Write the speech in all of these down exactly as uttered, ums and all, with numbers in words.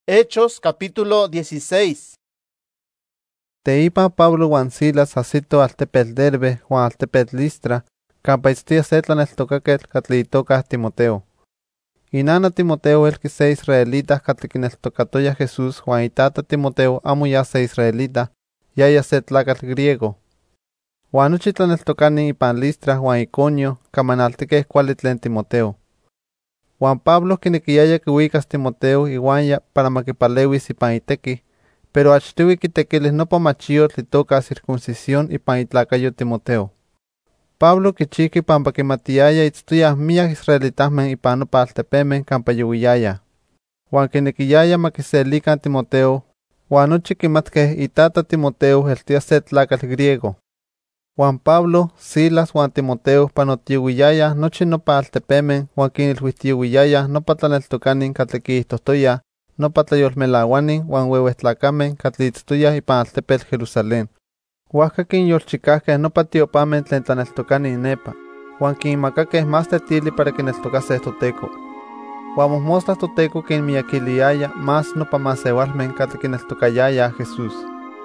Hechos capítulo dieciséis. Teipa Pablo huan Silas asito altepetl Derbe huan altepetl Listra, campa itztia se tlaneltokaketl katli itoka Timoteo. Inana Timoteo elki se israelita katli kineltokatoya Jesús huan itata Timoteo amo ya se israelita, yaya se tlakatl griego. Huan nochi tlaneltokani ipan Listra huan Iconio kamanaltikeh kuali tlen Timoteo. Juan Pablo quinequiyaya quiuicas Timoteo iuanya para maquipaleuis ipan iteki, pero achtiui quitequilis nopa machiotl itoka circuncisión ipan itlacayo Timoteo. Pablo quichihqui pampa quimatiaya itztoyah miak israelitahmen ipan nopa altepemen campa yuiyaya. Juan quinequiyaya maquiselican Timoteo, huan nochi quimatkeh itata Timoteo eltia se tlacatl griego. Juan Pablo, Silas huan Timoteo panotiuiyayah nochi nopa altepemen huan quinilhuistiuiyayah nopa tlaneltocanin katli quiihtohtoyah nopa tlayolmelauanin huan ueuehtlacamen katli itztoyah ipan altepetl Jerusalén. Huajca quinyolchicahqueh nopa tiopamen tlen tlaneltocanin nepa, huan quinmacakeh más tetili para quineltocaseh Toteco. Huan mojmostla Toteco quinmiakiliaya más nopa maseualmen katli quineltocayayah Jesús.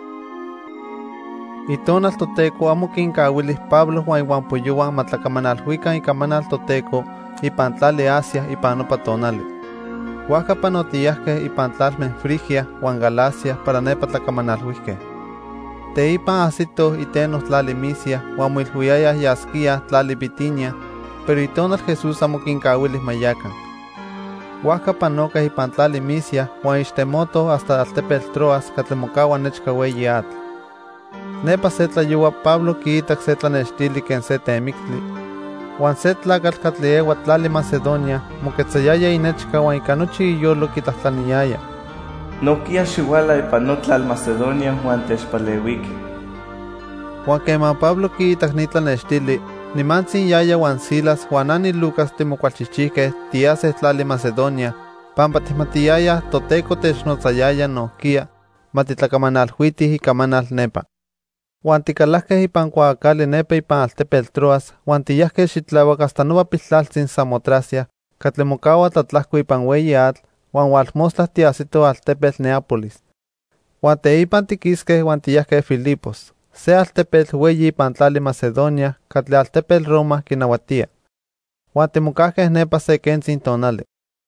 Itonal Toteco amo quincauilis Pablo huan iuan poyouan matlacamanalhuican icamanal Toteco ipan tlali Asia ipan nopa tonali. Huajca panotiyahqueh ipan tlalmen Frigia huan Galacia para nepa tlacamanalhuihqueh. Teipan asitoh itenoh tlali Misia huan moilhuiyayah yasquiah tlali Bitinia, pero itonal Jesús amo quincauilis mayacan. Huajca panocah ipan tlali Misia huan ixtemotoh hasta altepetl Troas katli mocaua nechca ueyi atl. Nepa se tlayoua Pablo quiitac se tlanextili ken se temictli, huan se tlacatl katli eua tlali Macedonia moquetzayaya inechca huan ica nochi iyolo quitlahtlaniaya: Nohkia xiuala ipan notlal Macedonia huan techpaleuiki. Huan queman Pablo quiitac ni tlanextili, nimantzin yaya huan Silas huan ani Lucas timocualchichihqueh tiaseh tlali Macedonia, pampa tihmatiyayah Toteco technotzayaya nohkia matitlacamanalhuitih icamanal nepa. Huan ticalahqueh ipan cuaacali nepa ipan altepetl Troas huan tiyahqueh xitlauac hasta nopa piltlaltzin Samotracia katli mocaua tlatlahco ipan ueyi atl huan ualmostla tiasitoh altepetl Neápolis. Huan teipan tiquisqueh huan tiyahqueh Filipos, se altepetl ueyi ipan tlali Macedonia katli altepetl Roma quinauatia. Huan timocahqueh nepa se kentzin tonali.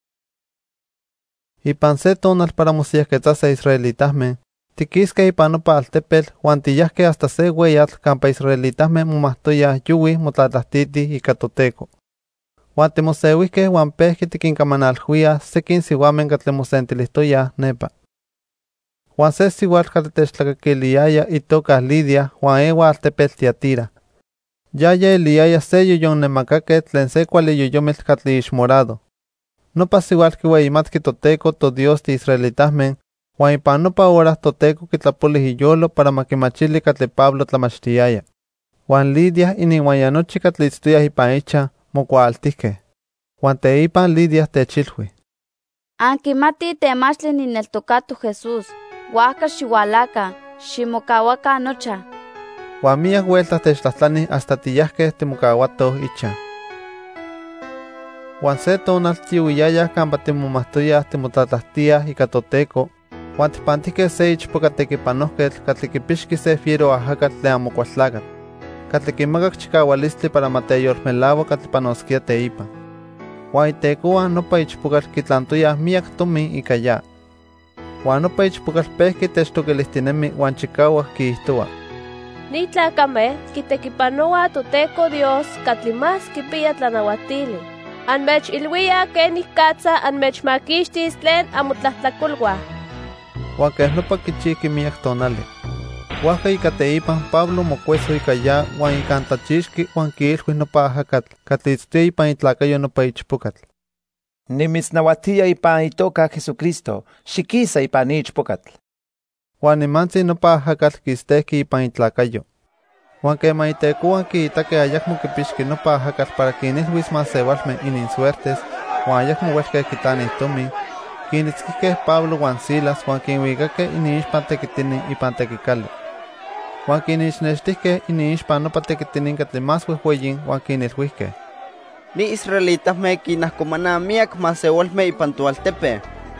Ipan se tonal para mosiahquetzaseh israelitahmen, tiquisqueh ipan nopa altepetl huan tiyahqueh hasta se ueyatl campa israelitahmen momahtoyah yuwih motlatlahtitih ica Toteco. Huan timoseuihqueh huan pehqui tiquincamanalhuiah sequin siuamen katli mosentilihtoyah nepa. Huan se siuatl katli techtlacakiliaya itoka Lidia huan eua altepetl Tiatira. Yaya eliyaya se yoyonnemacaquetl tlen se cuali yoyomitl katli ixmorado. Nopa siuatl quiueyimatqui Toteco todios ti israelitahmen, huan ipan nopa hora Toteco quitlapolih iyolo para maquimachili katli Pablo tlamachtiaya. Huan Lidia iniuan ya nochi katli itztoyah ipan icha mocuaaltihqueh. Huan teipan Lidia techilhui: Anquimati temachtli nineltocato Jesús, huajca xiualaca, ximocauaca nocha. Huan miak vueltas techtlahtlanih hasta tiyahqueh timocauatoh icha. Huan se tonal tiuiyayah campa timomahtoyah timotlatlahtiah ica Toteco, huan tipantihqueh se ichpocatequipanohquetl katli quipixqui se fiero ajacatl tlen amo cualtlacatl, katli quimacac chicaualistli para mateyolmelaua katli panosquia teipa. Huan itecoan nopa ichpocatl quitlantoyah miak tomin ica ya. Huan nopa ichpocatl pehqui techtoquilistinemi huan chicauac quiihtoua: Ni tlacameh quitequipanoa Toteco Dios katli más quipia tlanauatili. Anmechilhuia kenih catza anmechmaquixtis tlen amo tlahtlacoluah. Huan queh nopa quichihqui miak tonali. Huajca ica teipan Pablo mocueso ica ya huan ican tlachixqui huan quiilhui nopa ajacatl katli itztoya ipan itlacayo nopa ichpocatl: Nimitznauatia ipan itoka Jesucristo, xiquisa ipan ichpocatl. Huan nimantzin nopa ajacatl quistehqui ipan itlacayo. Huan queman itecoan quiitaqueh ayacmo quipixqui nopa ajacatl para quinilhuis maseualmen ininsuertes huan ayacmo uelqueh quitanih tomin, quinitzquihqueh Pablo huan Silas huan quinhuicaqueh iniixpan tequitinin ipan tequicali. Huan quinixnextihqueh iniixpan nopa tequitinin katli más uehueyin huan quinilhuihqueh: Ni israelitahmeh quinahcomanah miak maseualmeh ipan toaltepe.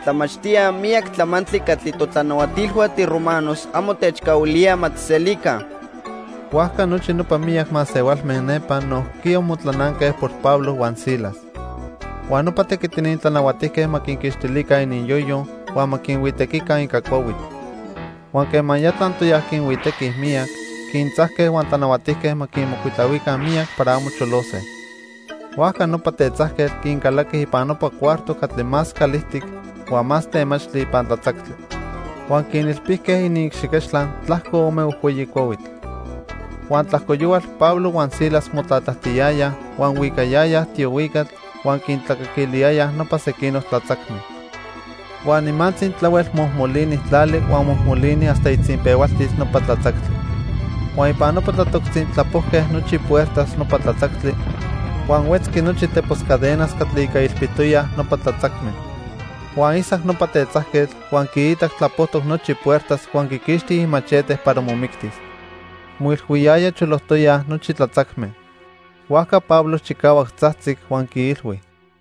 tlamachtia miak tlamantli katli totlanahuatilhua ti romanos amo techkaulia matselica. Huasca nochi nopa miak masewalmeh nepa nohki motlananqueh por Pablo huan Silas. Huan nopa tekitinin tlanauatihqueh maquinkixtilica ininyoyo huan maquinhuitequica inca cuauitl. Huan queman ya tlantoyah quinhuitequih miak, quintzahqueh huan tlanauatihqueh maquinmocuitlahuica miak para amo choloseh. Huasca nopa tetzahquetl quincalaquih ipan nopa cuarto catli más calihtic huan más temachtli ipan tlatzactli. Huan quinilpihqueh inicxiquextlan tlahco ome uhueyi cuauitl. Huan tlahcoyoual Pablo huan Silas motlatlahtiyayah huan huicayayah tiohuicatl huan quintlacaquiliayah nopa sequinos tlatzacmeh. Huan nimantzin tlauel mohmolinih tlali huan mohmolinih hasta itzinpeualtis nopa tlatzactli. Huan ipan nopa tlatoctzin tlapohqueh nochi puertas nopa tlatzactli huan huetzqui nochi tepos cadenas catli ica ilpitoyah nopa tlatzacmeh. Huan isac nopa tetzahquetl huan quiitac tlapohtoc nochi puertas huan quiquixtih machete para momictis. Moilhuiyaya cholohtoyah nochi tlatzacmeh. Huasca Pablo chicauac tzahtzic huan quiilhui: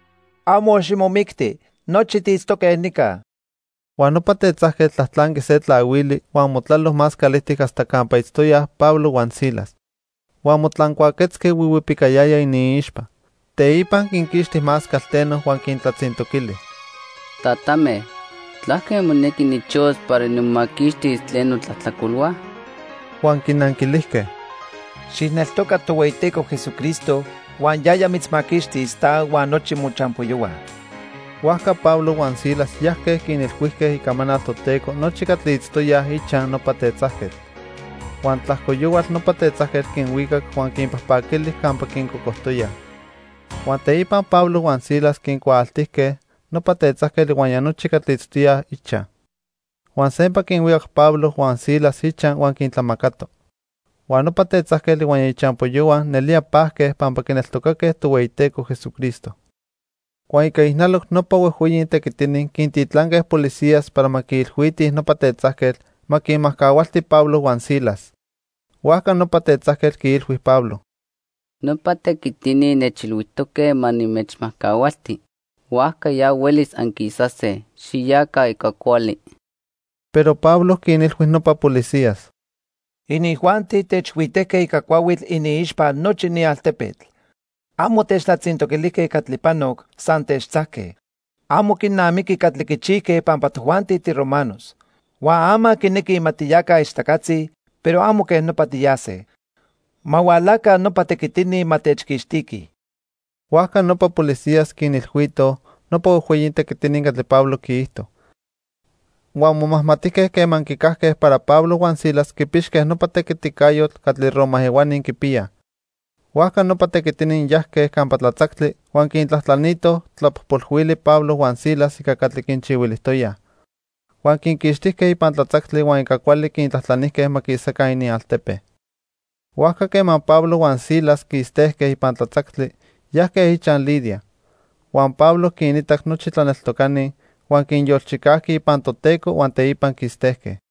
Amo ximomicti, nochi tiitztoqueh nica. Huan nopa tetzahquetl tlahtlanqui se tlauili huan motlaloh más calihtic hasta campa itztoyah Pablo huan Silas. Huan motlancuaquetzqueh huihuipicayaya iniixpa. Teipan quinquixtih más calteno huan quintlatzintoquili: Tatame, ¿tlahque moneki nichos para nimomaquixtis tlen notlahtlacolua? Huan quinanquilihqueh: Xineltoca tohueiteco Jesucristo, huan yaya mitzmaquixtis ta huan nochi mochampoyoua. Huasca Pablo huan Silas yahqueh quinilhuihqueh ica manal toteco nochi catli itztoyah ichan nopa tetzahquetl. Huan tlahcoyoual nopa tetzahquetl quinhuicac huan quinpahpaquilih campa quincocohtoyah. Huan teipan Pablo huan Silas quincuaaltihqueh nopa tetzahquetl huan ya nochi catli itztoyah ichan. Huan sempa quinhuicac Pablo huan Silas ichan huan quintlamacato. Huan nopa tetzahquetl huan ichampoyouan nelia pahqueh pampa quineltocaqueh tohueiteco Jesucristo. Huan ica ihnaloc nopa uehueyin tequitinin quintitlanqueh policías para maquiilhuitih nopa tetzahquetl maquinmahcaualti Pablo huan Silas. Huasca nopa tetzahquetl quiilhui Pablo: Nopa tequitini nechilhuitoqueh manimechmahcaualti. Huasca ya huelis anquisaseh, xiyaca ica cuali. Pero Pablo quinilhui nopa policías: Inihuanti techhuitequeh ica cuauitl iniixpa nochi ni altepetl. Amo techtlatzintoquilihqueh catli panoc san techtzahqueh. Amo quinnamiqui catli quichihqueh pampa tohuanti ti romanos. Huan ama quinequi imatiyaca ichtacatzi, pero amo queh nopa tiyaseh. Ma hualaca nopa tequitini matechquixtiqui. Huasca nopa policías quinilhuito nopa uehueyin tequitinin catli Pablo quiihto. Huan momahmatihqueh queman quicahqueh para Pablo huan Silas quipixqueh nopa tequiticayotl catli romaheuanin quipiyah. Huasca nopa tequitinin yahqueh campa tlatzactli huan quintlahtlanitos tlapohpolhuili Pablo huan Silas ica catli quinchiuilihtoyah. Huan quinquixtihqueh ipan tlatzactli huan ica cuali quintlahtlanihqueh maquisacan inialtepe. Huasca queman Pablo huan Silas quistehqueh ipan tlatzactli, yahqueh ichan Lidia. Huan Pablo quinitac nochi tlaneltocanin huan quinyolchicahqui ipan toteco huan teipan quistehqueh.